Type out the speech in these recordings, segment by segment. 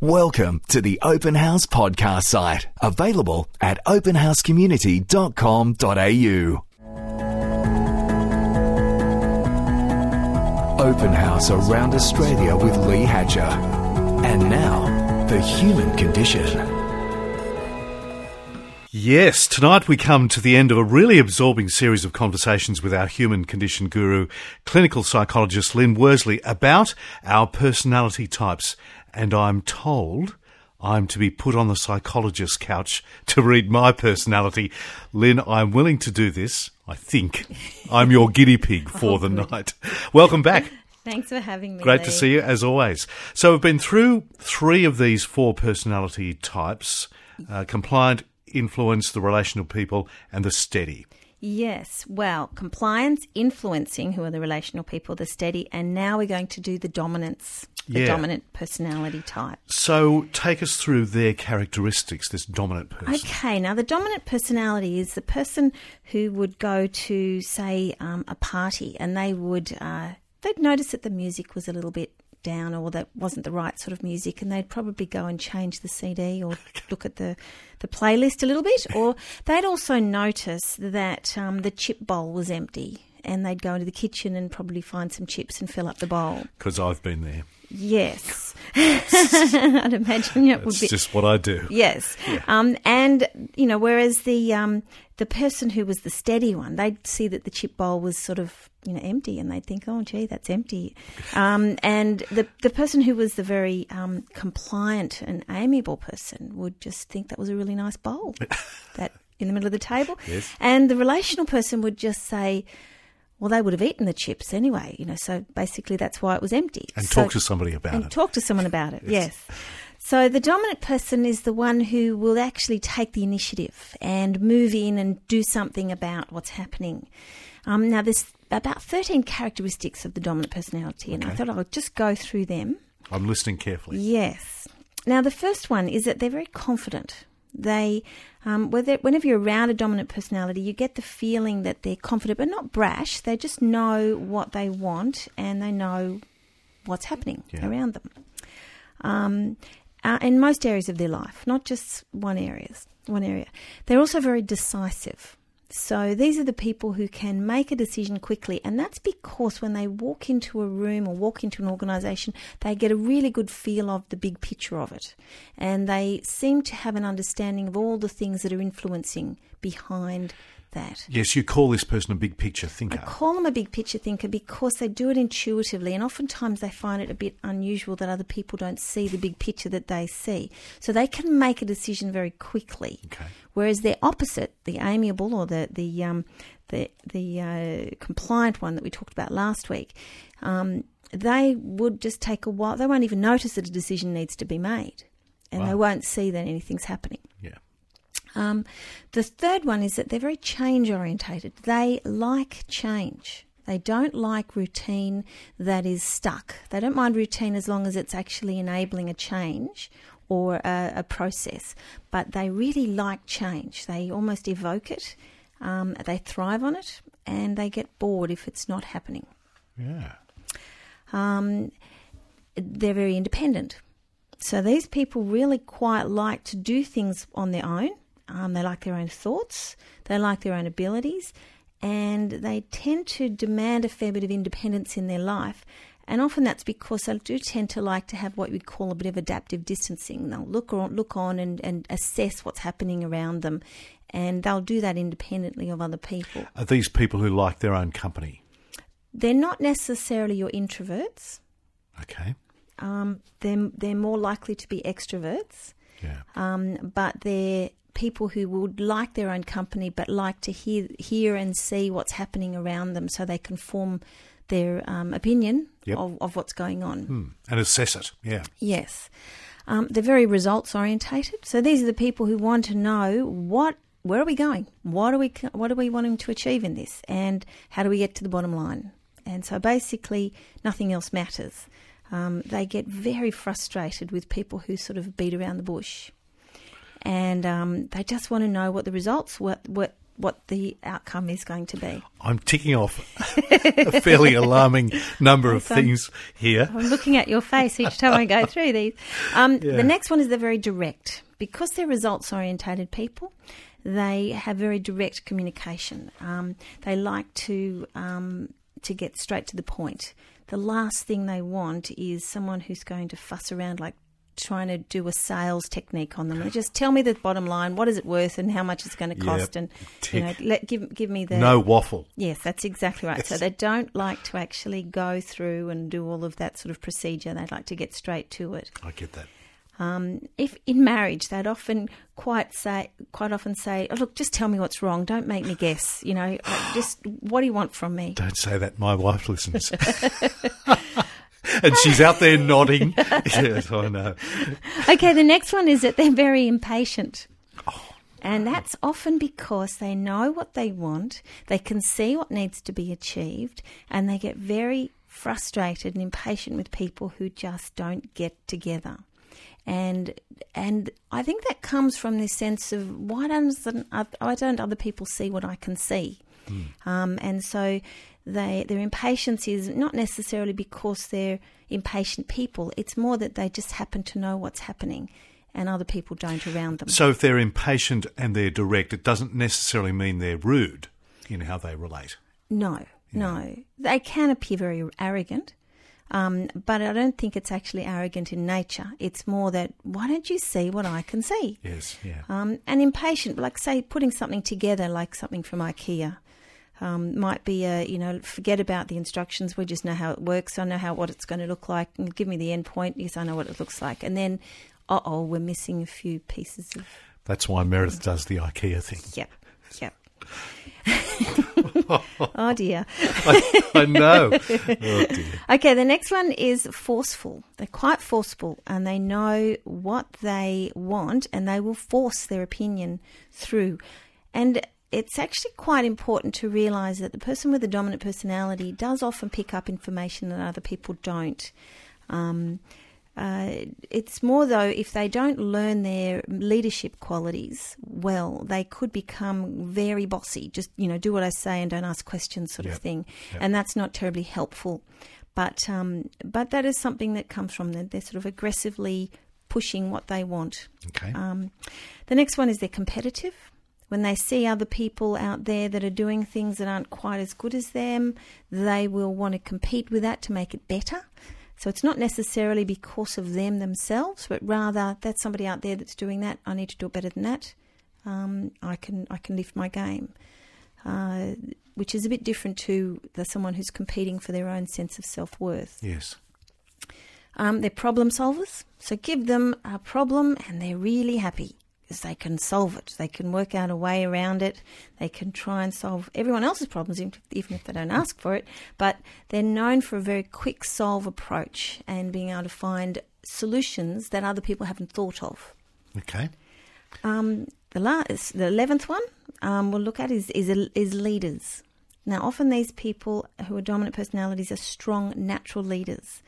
Welcome to the Open House podcast site, available at openhousecommunity.com.au. Open House around Australia with Lee Hatcher. And now, the human condition. Yes, tonight we come to the end of a really absorbing series of conversations with our human condition guru, clinical psychologist Lynn Worsley, about our personality types. And I'm told I'm to be put on the psychologist's couch to read my personality. Lynn, I'm willing to do this. I think I'm your guinea pig for the night. Welcome back. Thanks for having me. Great Lee. to see you, as always. So we've been through 3 of these 4 personality types, compliant, influence, the relational people, and the steady. Yes, well, compliance, influencing, who are the relational people, the steady, and now we're going to do the dominance, the dominant personality type. So take us through their characteristics, this dominant person. Okay, now the dominant personality is the person who would go to, say, a party, and they would they'd notice that the music was a little bit down, or that wasn't the right sort of music, and they'd probably go and change the CD or look at the playlist a little bit. Or they'd also notice that the chip bowl was empty, and they'd go into the kitchen and probably find some chips and fill up the bowl. Because I've been there. Yes. I'd imagine it would be. That's just what I do. Yes. Yeah. And, you know, whereas the person who was the steady one, they'd see that the chip bowl was sort of, you know, empty, and they'd think, oh, gee, that's empty. And the person who was the very compliant and amiable person would just think that was a really nice bowl that in the middle of the table. Yes. And the relational person would just say, well, they would have eaten the chips anyway, you know, so basically that's why it was empty. And talk to somebody about it. And talk to someone about it, yes. So the dominant person is the one who will actually take the initiative and move in and do something about what's happening. Now, there's about 13 characteristics of the dominant personality, and I thought I'll just go through them. I'm listening carefully. Yes. Now, the first one is that they're very confident. They, whenever you're around a dominant personality, you get the feeling that they're confident, but not brash. They just know what they want, and they know what's happening around them. In most areas of their life, not just one area. They're also very decisive. So these are the people who can make a decision quickly, and that's because when they walk into a room or walk into an organisation, they get a really good feel of the big picture of it, and they seem to have an understanding of all the things that are influencing behind that. Yes, you call this person a big picture thinker. I call them a big picture thinker because they do it intuitively, and oftentimes they find it a bit unusual that other people don't see the big picture that they see. So they can make a decision very quickly. Okay. Whereas their opposite, the amiable or the compliant one that we talked about last week, they would just take a while. They won't even notice that a decision needs to be made, and they won't see that anything's happening. Yeah. The third one is that they're very change orientated. They like change. They don't like routine that is stuck. They don't mind routine as long as it's actually enabling a change or a process. But they really like change. They almost evoke it. They thrive on it, and they get bored if it's not happening. Yeah. They're very independent. So these people really quite like to do things on their own. They like their own thoughts, they like their own abilities, and they tend to demand a fair bit of independence in their life. And often that's because they do tend to like to have what we call a bit of adaptive distancing. They'll look on and assess what's happening around them, and they'll do that independently of other people. Are these people who like their own company? They're not necessarily your introverts. Okay. They're more likely to be extroverts. Yeah. But they're people who would like their own company but like to hear and see what's happening around them so they can form their opinion of what's going on. And assess it, yeah. Yes. They're very results orientated. So these are the people who want to know where are we going? What are we wanting to achieve in this? And how do we get to the bottom line? And so basically nothing else matters. They get very frustrated with people who sort of beat around the bush. And they just want to know what the results, what what the outcome is going to be. I'm ticking off a fairly alarming number of things here. I'm looking at your face each time I go through these. The next one is they're very direct. Because they're results-orientated people, they have very direct communication. They like to get straight to the point. The last thing they want is someone who's going to fuss around like trying to do a sales technique on them. They just tell me the bottom line, what is it worth and how much it's going to cost, and give me the... No waffle. Yes, that's exactly right. Yes. So they don't like to actually go through and do all of that sort of procedure. They'd like to get straight to it. I get that. If in marriage, they'd often quite often say, oh, look, just tell me what's wrong. Don't make me guess. Just what do you want from me? Don't say that. My wife listens. And she's out there nodding. Yes, I know. Okay, the next one is that they're very impatient. And that's often because they know what they want, they can see what needs to be achieved, and they get very frustrated and impatient with people who just don't get together. And I think that comes from this sense of why don't other people see what I can see? And so their impatience is not necessarily because they're impatient people. It's more that they just happen to know what's happening and other people don't around them. So if they're impatient and they're direct, it doesn't necessarily mean they're rude in how they relate. No. They can appear very arrogant. But I don't think it's actually arrogant in nature. It's more that, why don't you see what I can see? Yes, yeah. And impatient, like say putting something together, like something from IKEA, might be forget about the instructions. We just know how it works. I know what it's going to look like. And give me the end point. Yes, I know what it looks like. And then, we're missing a few pieces of... That's why Meredith does the IKEA thing. Yep. Oh dear. I know. Oh dear. Okay, the next one is forceful. They're quite forceful and they know what they want and they will force their opinion through. And it's actually quite important to realise that the person with a dominant personality does often pick up information that other people don't. It's more, though, if they don't learn their leadership qualities well, they could become very bossy, just, do what I say and don't ask questions sort of thing. Yep. And that's not terribly helpful. But that is something that comes from them. They're sort of aggressively pushing what they want. Okay. The next one is they're competitive. When they see other people out there that are doing things that aren't quite as good as them, they will want to compete with that to make it better. So it's not necessarily because of them themselves, but rather that's somebody out there that's doing that. I need to do it better than that. I can lift my game, which is a bit different to someone who's competing for their own sense of self-worth. Yes. They're problem solvers. So give them a problem and they're really happy because they can solve it. They can work out a way around it. They can try and solve everyone else's problems, even if they don't ask for it. But they're known for a very quick solve approach and being able to find solutions that other people haven't thought of. Okay. The 11th one we'll look at is leaders. Now, often these people who are dominant personalities are strong natural leaders.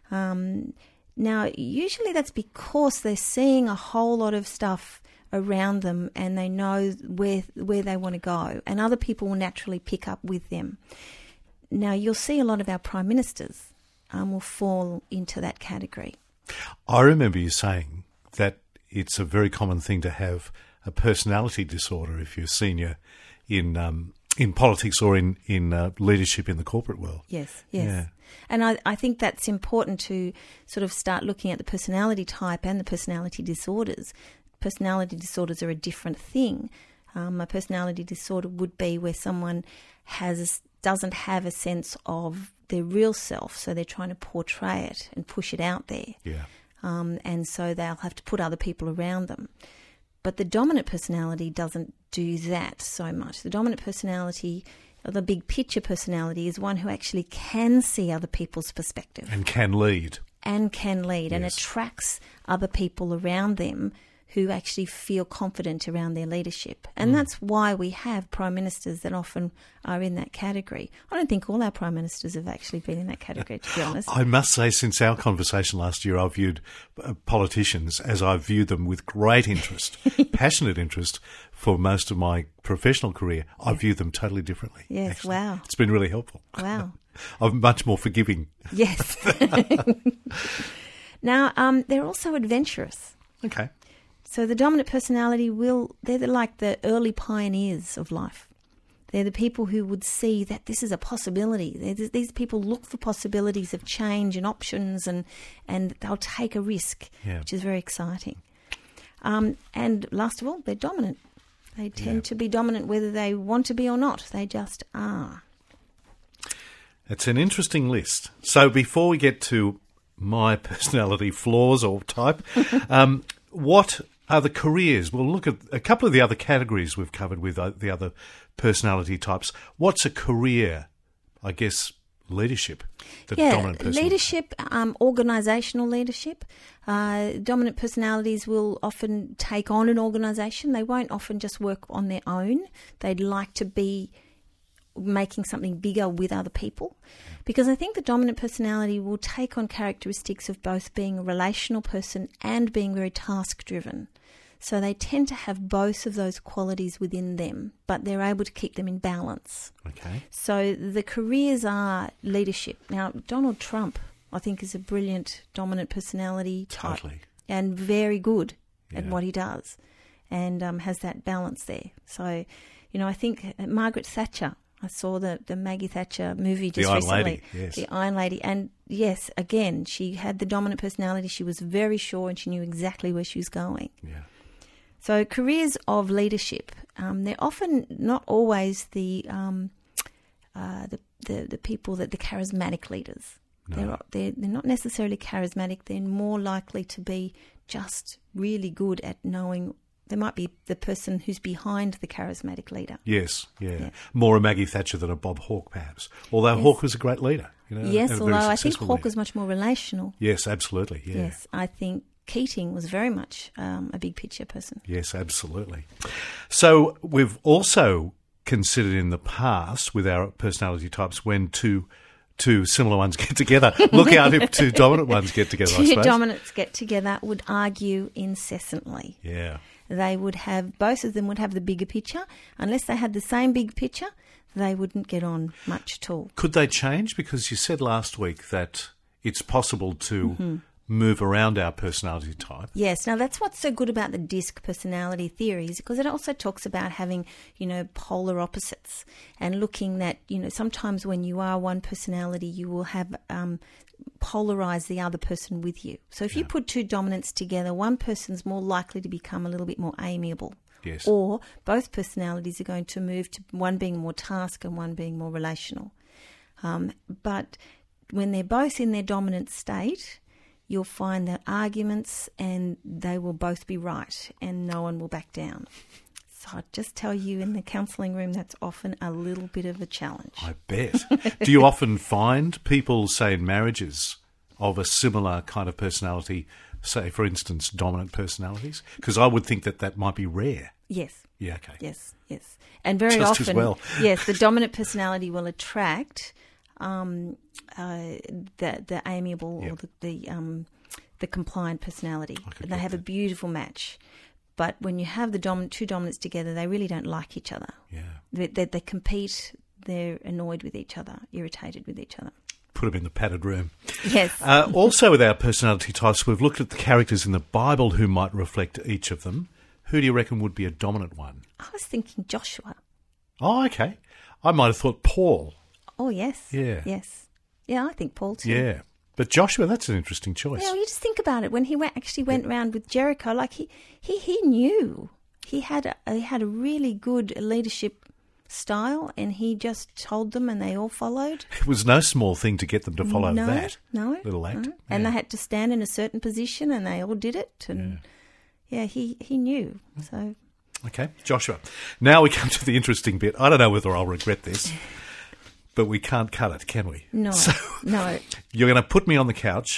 Now, usually that's because they're seeing a whole lot of stuff around them and they know where they want to go, and other people will naturally pick up with them. Now, you'll see a lot of our prime ministers will fall into that category. I remember you saying that it's a very common thing to have a personality disorder if you're senior in politics or in leadership in the corporate world. Yes. Yeah. And I think that's important to sort of start looking at the personality type and the personality disorders. Personality disorders are a different thing. A personality disorder would be where someone doesn't have a sense of their real self, so they're trying to portray it and push it out there. Yeah. And so they'll have to put other people around them. But the dominant personality doesn't do that so much. The dominant personality, the big picture personality, is one who actually can see other people's perspective. And can lead. And Yes. attracts other people around them who actually feel confident around their leadership. And that's why we have prime ministers that often are in that category. I don't think all our prime ministers have actually been in that category, to be honest. I must say, since our conversation last year, I've viewed politicians as I've viewed them with great interest, passionate interest for most of my professional career. I view them totally differently. Yes, actually. wow. It's been really helpful. Wow. I'm much more forgiving. Yes. Now, they're also adventurous. Okay. So the dominant personality they're like the early pioneers of life. They're the people who would see that this is a possibility. These people look for possibilities of change and options, and they'll take a risk, which is very exciting. And last of all, they're dominant. They tend to be dominant whether they want to be or not. They just are. It's an interesting list. So before we get to my personality flaws or type, what are the careers? We'll look at a couple of the other categories we've covered with the other personality types. What's a career? I guess leadership, the dominant personality. Leadership, organisational leadership. Dominant personalities will often take on an organisation. They won't often just work on their own. They'd like to be making something bigger with other people, because I think the dominant personality will take on characteristics of both being a relational person and being very task driven. So they tend to have both of those qualities within them, but they're able to keep them in balance. Okay. So the careers are leadership. Now, Donald Trump, I think, is a brilliant dominant personality type. Totally. And very good at what he does, and has that balance there. So, I think Margaret Thatcher, I saw the Maggie Thatcher movie just recently. The Iron Lady, yes. The Iron Lady. And yes, again, she had the dominant personality. She was very sure and she knew exactly where she was going. Yeah. So careers of leadership, they're often not always the people the charismatic leaders. No. They're not necessarily charismatic. They're more likely to be just really good at knowing. They might be the person who's behind the charismatic leader. Yes, yeah. More a Maggie Thatcher than a Bob Hawke, perhaps. Although Hawke was a great leader. Yes, although I think Hawke leader. was much more relational. Yes, absolutely, yeah. Yes, I think Keating was very much a big picture person. Yes, absolutely. So we've also considered in the past with our personality types when two similar ones get together. Look out if two dominant ones get together, I suppose. Two dominants get together would argue incessantly. Yeah. They would have, both of them would have the bigger picture. Unless they had the same big picture, they wouldn't get on much at all. Could they change? Because you said last week that it's possible to move around our personality type. Yes. Now, that's what's so good about the DISC personality theories, because it also talks about having, polar opposites and looking that, sometimes when you are one personality, you will have polarize the other person with you. So if you put two dominants together, one person's more likely to become a little bit more amiable. Yes. Or both personalities are going to move to one being more task and one being more relational. But when they're both in their dominant state, you'll find that arguments and they will both be right and no one will back down. So I'd just tell you, in the counselling room, that's often a little bit of a challenge. I bet. Do you often find people, say, in marriages of a similar kind of personality, say, for instance, dominant personalities? Because I would think that might be rare. Yes. Yeah, okay. Yes. And very just often, as well. yes, the dominant personality will attract the amiable or the compliant personality. And they have a beautiful match. But when you have the two dominants together, they really don't like each other. Yeah. They compete, they're annoyed with each other, irritated with each other. Put them in the padded room. Yes. Also with our personality types, we've looked at the characters in the Bible who might reflect each of them. Who do you reckon would be a dominant one? I was thinking Joshua. Oh, okay. I might have thought Paul. Oh, yes. Yeah. Yes. Yeah, I think Paul too. Yeah. But Joshua, that's an interesting choice. Yeah, well, you just think about it. When he went around with Jericho, like he knew he had a really good leadership style, and he just told them, and they all followed. It was no small thing to get them to follow that little act. No. And they had to stand in a certain position, and they all did it. And he knew. So okay, Joshua. Now we come to the interesting bit. I don't know whether I'll regret this. But we can't cut it, can we? No, so no. You're going to put me on the couch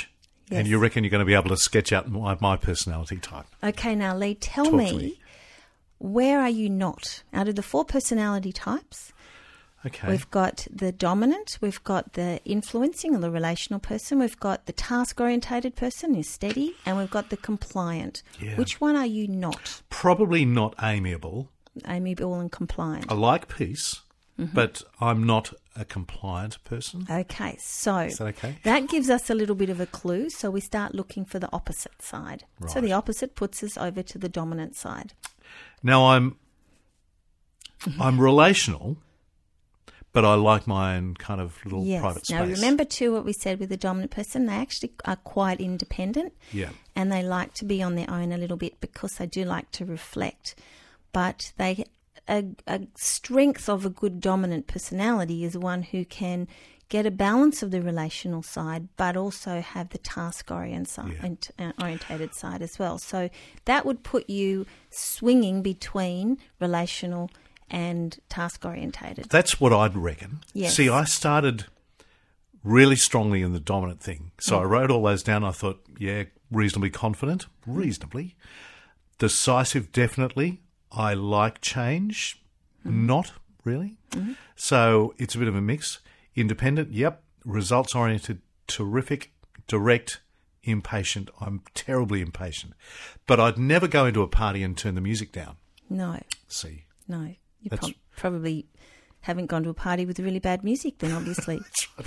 And you reckon you're going to be able to sketch out my personality type? Okay, now Lee, tell Talk to me, me. where are you not? Out of the 4 personality types, Okay. we've got the dominant, we've got the influencing or the relational person, we've got the task-orientated person who's steady, and we've got the compliant. Yeah. Which one are you not? Probably not amiable. Amiable and compliant. I like peace, but I'm not a compliant person. Okay, so Is that okay? that gives us a little bit of a clue. So we start looking for the opposite side. So Right. the opposite puts us over to the dominant side. Now I'm relational, but I like my own kind of little Yes. private space. Now remember too what we said with the dominant person. They actually are quite independent. Yeah. And they like to be on their own a little bit because they do like to reflect. But a strength of a good dominant personality is one who can get a balance of the relational side, but also have the task-orientated side as well. So that would put you swinging between relational and task-orientated. That's what I'd reckon. Yes. See, I started really strongly in the dominant thing. So I wrote all those down. I thought, yeah, reasonably confident. Reasonably. Decisive, definitely. I like change. Not really. So it's a bit of a mix. Independent, yep. Results-oriented, terrific. Direct, impatient. I'm terribly impatient. But I'd never go into a party and turn the music down. No, See. no. You That's- probably haven't gone to a party with really bad music then, obviously.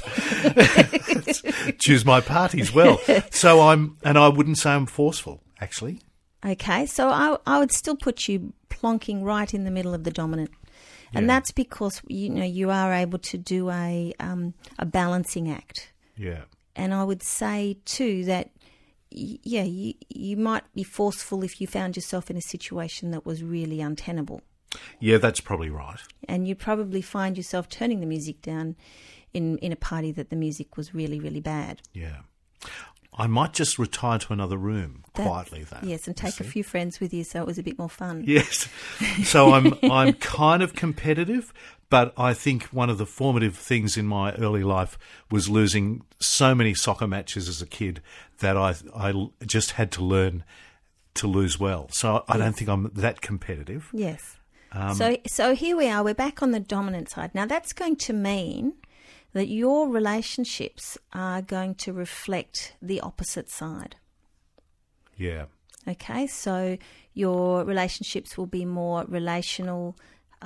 Choose my parties well. So I wouldn't say I'm forceful, actually. Okay, so I would still put you plonking right in the middle of the dominant. And Yeah. that's because, you are able to do a balancing act. Yeah. And I would say, too, that, you might be forceful if you found yourself in a situation that was really untenable. Yeah, that's probably right. And you'd probably find yourself turning the music down in a party that the music was really, really bad. Yeah. I might just retire to another room That- quietly, though. Yes, and you take a see. few friends with you so it was a bit more fun. Yes. So I'm kind of competitive, but I think one of the formative things in my early life was losing so many soccer matches as a kid that I just had to learn to lose well. So I don't think I'm that competitive. Yes. So here we are. We're back on the dominant side. Now that's going to mean that your relationships are going to reflect the opposite side. Yeah. Okay, so your relationships will be more relational,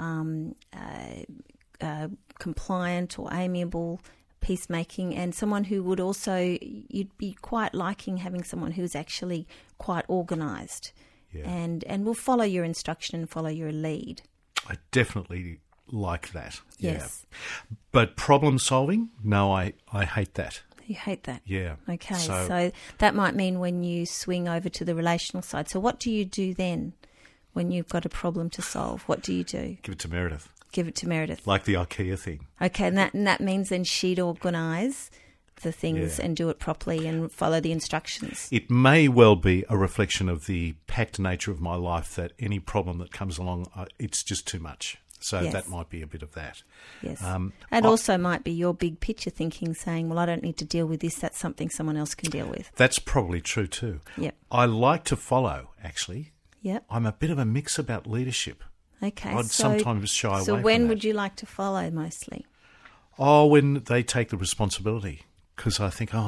compliant or amiable, peacemaking, and someone who would also, you'd be quite liking having someone who's actually quite organised and will follow your instruction and follow your lead. I definitely like that. Yes. Yeah. But problem solving? No, I hate that. You hate that. Yeah. Okay, So- so that might mean when you swing over to the relational side. So what do you do then when you've got a problem to solve? What do you do? Give it to Meredith. Give it to Meredith. Like the IKEA thing. Okay, and that means then she'd organise the things Yeah. and do it properly and follow the instructions. It may well be a reflection of the packed nature of my life that any problem that comes along, it's just too much. So Yes. that might be a bit of that. Yes. I- And also might be your big picture thinking saying, well, I don't need to deal with this. That's something someone else can deal with. That's probably true too. Yep. I like to follow, actually. Yep. I'm a bit of a mix about leadership. Okay. I'd sometimes shy away So from when that. would you like to follow mostly? Oh, when they take the responsibility, because I think,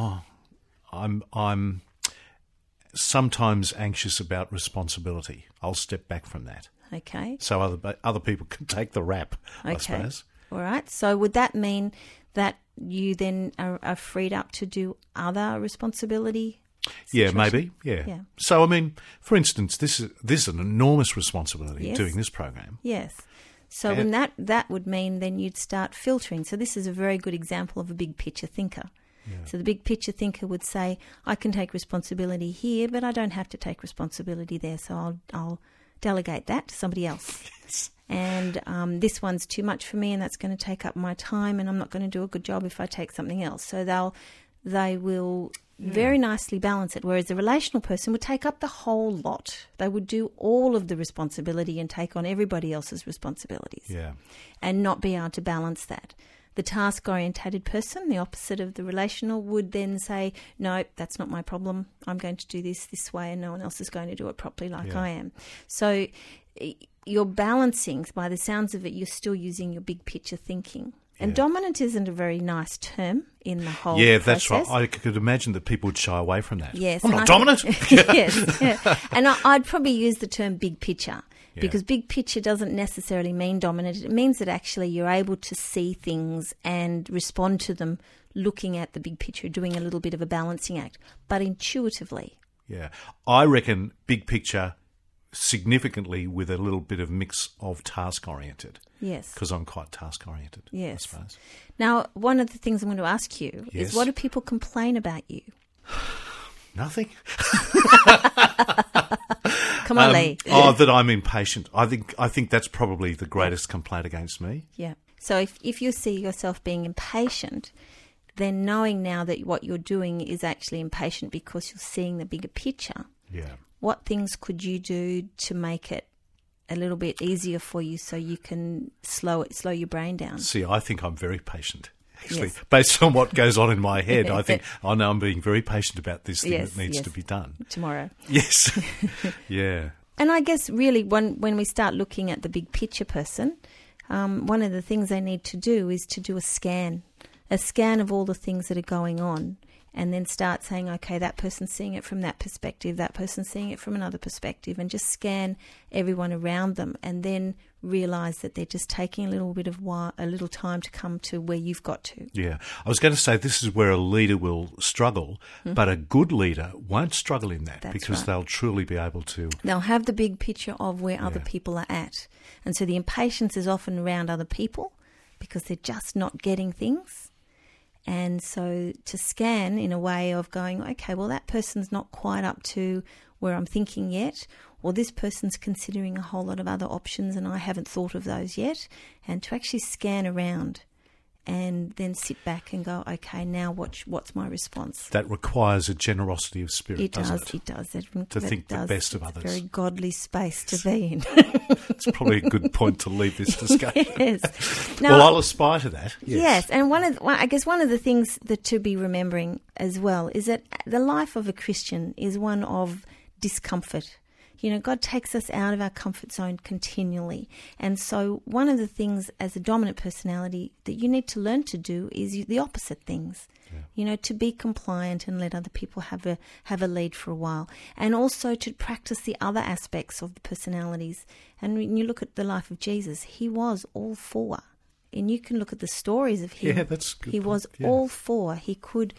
I'm sometimes anxious about responsibility. I'll step back from that, Okay. so other people can take the rap. I Okay. suppose. All right. So would that mean that you then are freed up to do other responsibility? Yeah, situation? maybe. Yeah. Yeah. So I mean, for instance, this is an enormous responsibility Yes. doing this program. Yes. So when that would mean then you'd start filtering. So this is a very good example of a big picture thinker. So the big picture thinker would say, I can take responsibility here, but I don't have to take responsibility there. So I'll delegate that to somebody else. Yes. And this one's too much for me and that's going to take up my time and I'm not going to do a good job if I take something else. So they will very nicely balance it, whereas the relational person would take up the whole lot. They would do all of the responsibility and take on everybody else's responsibilities Yeah. and not be able to balance that. The task-orientated person, the opposite of the relational, would then say, no, that's not my problem. I'm going to do this way and no one else is going to do it properly like I am. So you're balancing, by the sounds of it, you're still using your big picture thinking. And dominant isn't a very nice term in the whole process. That's right. I could imagine that people would shy away from that. Yes. I'm not dominant. Yes. Yeah. And I'd probably use the term big picture because big picture doesn't necessarily mean dominant. It means that actually you're able to see things and respond to them looking at the big picture, doing a little bit of a balancing act, but intuitively. Yeah. I reckon big picture significantly with a little bit of mix of task-oriented. Yes. Because I'm quite task-oriented, I suppose. Now, one of the things I'm going to ask you is, what do people complain about you? Nothing. Come on, Lee. That I'm impatient. I think that's probably the greatest complaint against me. Yeah. So if you see yourself being impatient, then knowing now that what you're doing is actually impatient because you're seeing the bigger picture. Yeah. What things could you do to make it a little bit easier for you so you can slow your brain down? See, I think I'm very patient. Actually, based on what goes on in my head, I think, I know I'm being very patient about this thing that needs to be done. Tomorrow. Yes. Yeah. And I guess really when we start looking at the big picture person, one of the things they need to do is to do a scan of all the things that are going on. And then start saying, okay, that person's seeing it from that perspective, that person's seeing it from another perspective, and just scan everyone around them, and then realise that they're just taking a little time to come to where you've got to. Yeah, I was going to say this is where a leader will struggle, but a good leader won't struggle in that because they'll truly be able to. They'll have the big picture of where other people are at, and so the impatience is often around other people because they're just not getting things. And so to scan in a way of going, okay, well, that person's not quite up to where I'm thinking yet, or this person's considering a whole lot of other options and I haven't thought of those yet, and to actually scan around and then sit back and go, okay, now what's my response? That requires a generosity of spirit, doesn't it? It does. To think the best of others. It's a very godly space to be in. It's probably a good point to leave this discussion. Yes. Now, well, I'll aspire to that. Yes, and I guess one of the things that to be remembering as well is that the life of a Christian is one of discomfort. You know, God takes us out of our comfort zone continually. And so one of the things as a dominant personality that you need to learn to do is the opposite things. Yeah. You know, to be compliant and let other people have a lead for a while. And also to practice the other aspects of the personalities. And when you look at the life of Jesus, he was all four. And you can look at the stories of him. Yeah, that's good. He was all four. He could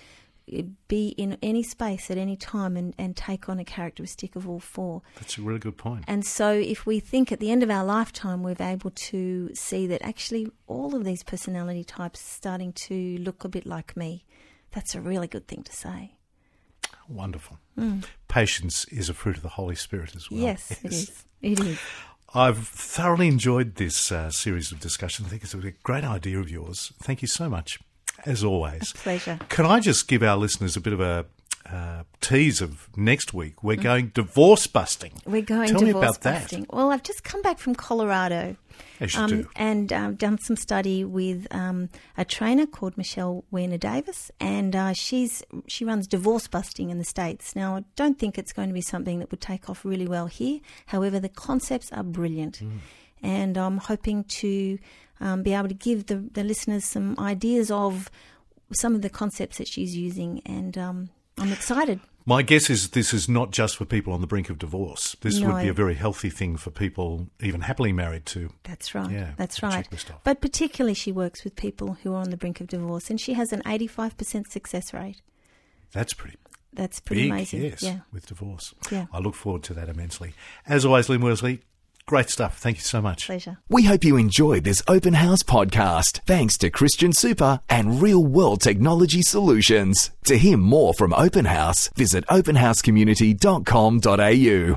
be in any space at any time and take on a characteristic of all four. That's a really good point. And so if we think at the end of our lifetime we're able to see that actually all of these personality types are starting to look a bit like me, that's a really good thing to say. Wonderful. Patience is a fruit of the Holy Spirit as well. Yes. It is. It is. I've thoroughly enjoyed this series of discussion. I think it's a great idea of yours. Thank you so much. As always. A pleasure. Can I just give our listeners a bit of a tease of next week? We're going divorce busting. We're going Tell divorce me about busting. That. Well, I've just come back from Colorado. As you do. And done some study with a trainer called Michelle Weiner Davis, and she runs divorce busting in the States. Now, I don't think it's going to be something that would take off really well here. However, the concepts are brilliant. And I'm hoping to be able to give the listeners some ideas of some of the concepts that she's using, and I'm excited. My guess is this is not just for people on the brink of divorce. This would be a very healthy thing for people even happily married to. That's right. Yeah, that's right. But particularly she works with people who are on the brink of divorce, and she has an 85% success rate. That's pretty big, amazing. Yes, yeah. with divorce. Yeah. I look forward to that immensely. As always, Lynn Worsley, great stuff. Thank you so much. Pleasure. We hope you enjoyed this Open House podcast. Thanks to Christian Super and Real World Technology Solutions. To hear more from Open House, visit openhousecommunity.com.au.